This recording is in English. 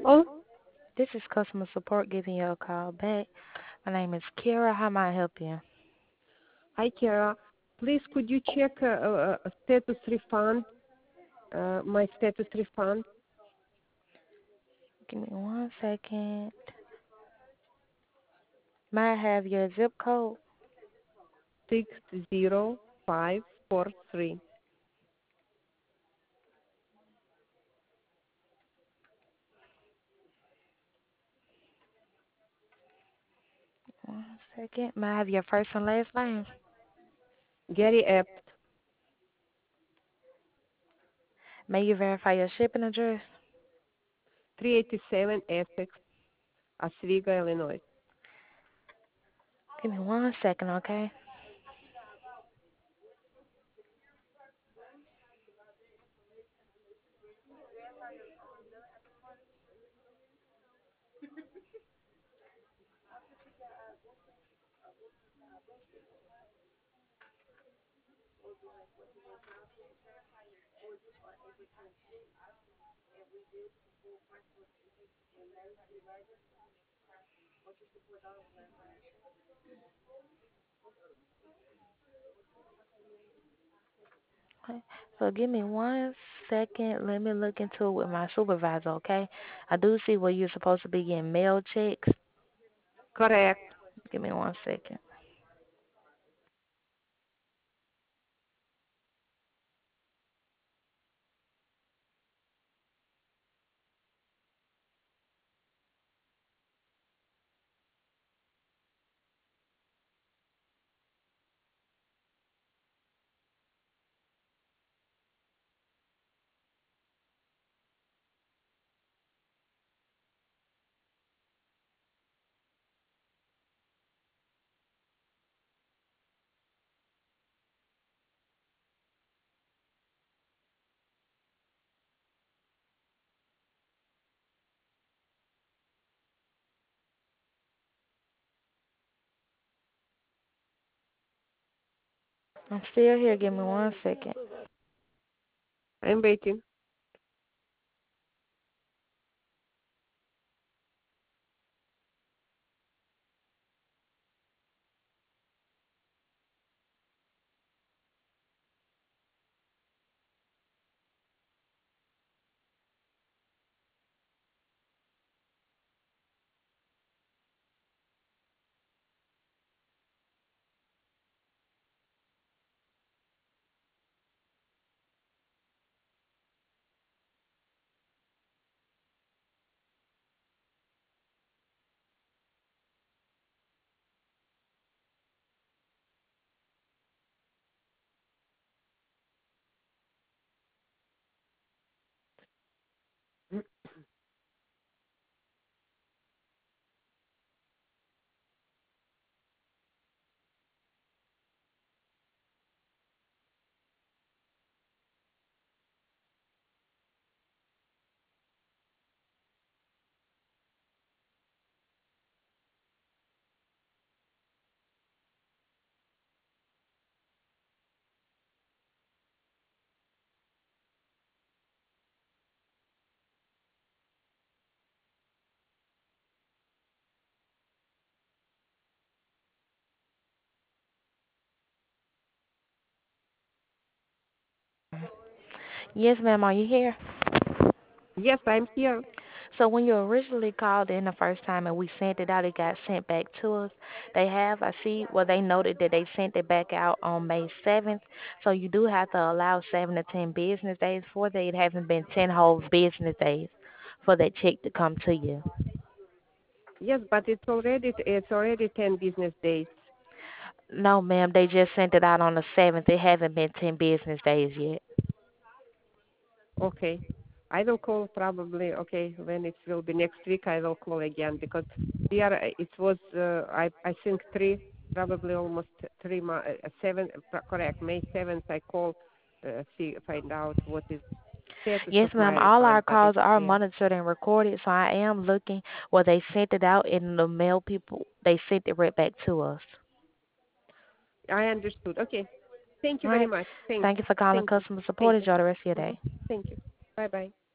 Oh, This is customer support giving you a call back. My name is Kira. How may I help you? hi, Kara. Please, could you check a status refund, my status refund? Give me 1 second. May I have your zip code? 60543. 1 second. May I have your first and last name? Gary Epps, May you verify your shipping address? 387 Essex, Oswego, Illinois. Give me 1 second, okay? Okay. So give me 1 second. Let me look into it with my supervisor, okay? I do see where you're supposed to be getting mail checks. Correct. Give me 1 second. I'm still here. Give me 1 second. I'm waiting. Yes, ma'am. Are you here? Yes, I'm here. So when you originally called in the first time and we sent it out, it got sent back to us. I see, well, they noted that they sent it back out on May 7th. So you do have to allow 7 to 10 business days for that. It hasn't been 10 whole business days for that check to come to you. Yes, but it's already 10 business days. No, ma'am, they just sent it out on the 7th. It hasn't been 10 business days yet. Okay. I will call probably, okay, when it will be next week, I will call again because it was, I think probably almost 7, correct, May 7th, I called, find out what is status Yes, of my ma'am, all our refund, but calls it's are there. monitored and recorded, so I am looking where they sent it out and the mail people, they sent it right back to us. I understood. Okay. Thank you All very right. much. Thanks. Thank you for calling Thank you. customer support. Thank you. Enjoy the rest of your Hmm. day. Thank you. Bye-bye.